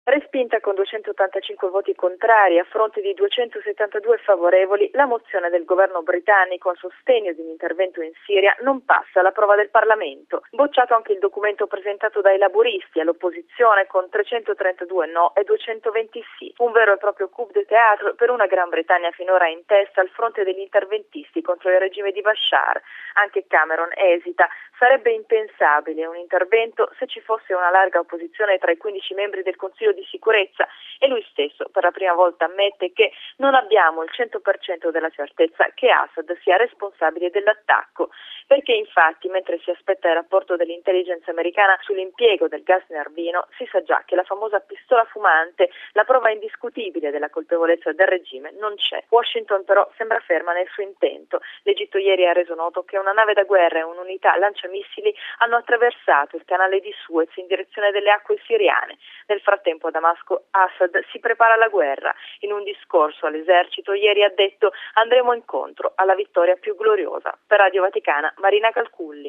Respinta con 285 voti contrari a fronte di 272 favorevoli, la mozione del governo britannico a sostegno di un intervento in Siria non passa alla prova del Parlamento. Bocciato anche il documento presentato dai laburisti all'opposizione con 332 no e 220 sì. Un vero e proprio coup de théâtre per una Gran Bretagna finora in testa al fronte degli interventisti contro il regime di Bashar. Anche Cameron esita. Sarebbe impensabile un intervento se ci fosse una larga opposizione tra i 15 membri del Consiglio di sicurezza e lui stesso per la prima volta ammette che non abbiamo il 100% della certezza che Assad sia responsabile dell'attacco, perché infatti mentre si aspetta il rapporto dell'intelligence americana sull'impiego del gas nervino si sa già che la famosa pistola fumante, la prova indiscutibile della colpevolezza del regime, non c'è. Washington però sembra ferma nel suo intento. L'Egitto ieri ha reso noto che una nave da guerra e un'unità lanciamissili hanno attraversato il canale di Suez in direzione delle acque siriane. Nel frattempo a Damasco Assad si prepara alla guerra. In un discorso all'esercito ieri ha detto: andremo incontro alla vittoria più gloriosa. Per Radio Vaticana Marina Calculli.